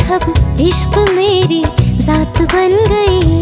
मजहब इश्क मेरी जात बन गई।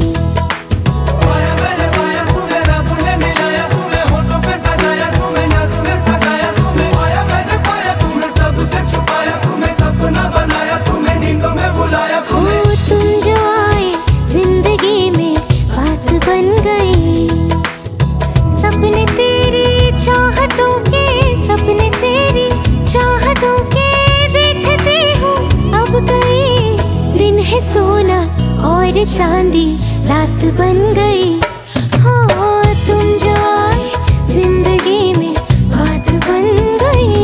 तुम जो आए जिंदगी में बात बन गई। सपने तेरी चाहतों के, सपने तेरी चाहतों के देखती हूँ अब गई। दिन है सोना और चांदी रात बन गई। हो तुम जो आए जिंदगी में बात बन गई।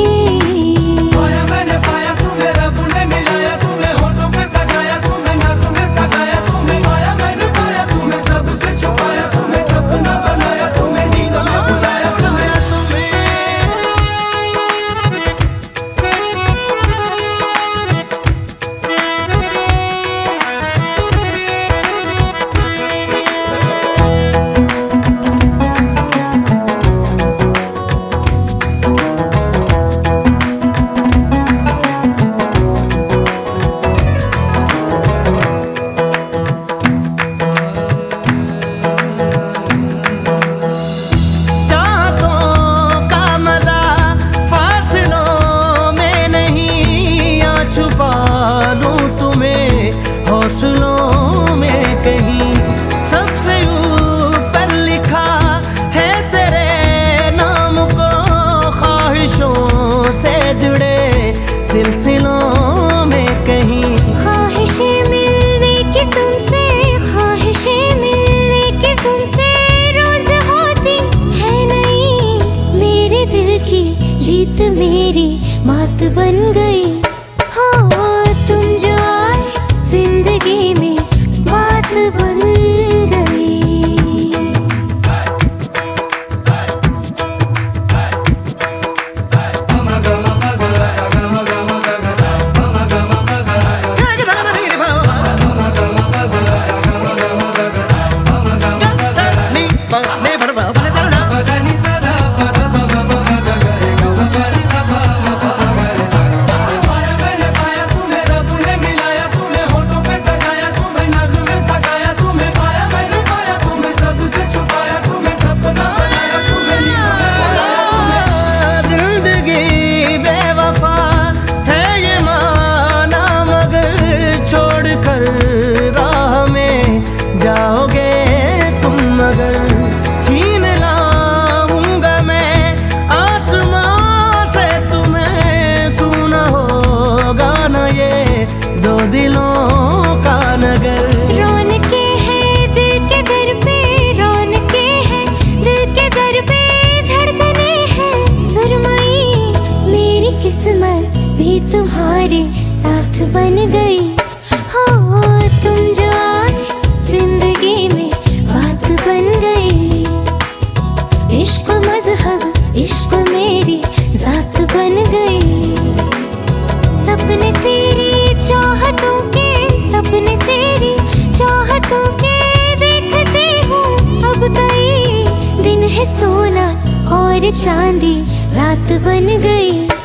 हौसलों में कहीं सबसे ऊपर लिखा है तेरे नाम को। ख्वाहिशों से जुड़े सिलसिलों में कहीं ख्वाहिशें मिलने की तुमसे, ख्वाहिशें मिलने की तुमसे रोज होती है नहीं। मेरे दिल की जीत मेरी मात बन गई। हो तुम जो आए जिंदगी में बात बन गई। जाओगे तुम मगर छीन लाऊंगा मैं आसमां से तुम्हें। सुना होगा ना ये दो दिलों का नगर। रौनके हैं दिल के दर पे, रौनके हैं दिल के दर पे धड़कने हैं सुरमई। मेरी किस्मत भी तुम्हारे साथ बन गई। हो तुम जो आए जिंदगी में बात बन गई। इश्क मजहब इश्क मेरी जात बन गई। सपने तेरी चाहतों के, सपने तेरी चाहतों के देखती हूँ अब गई। दिन है सोना और चांदी रात बन गई।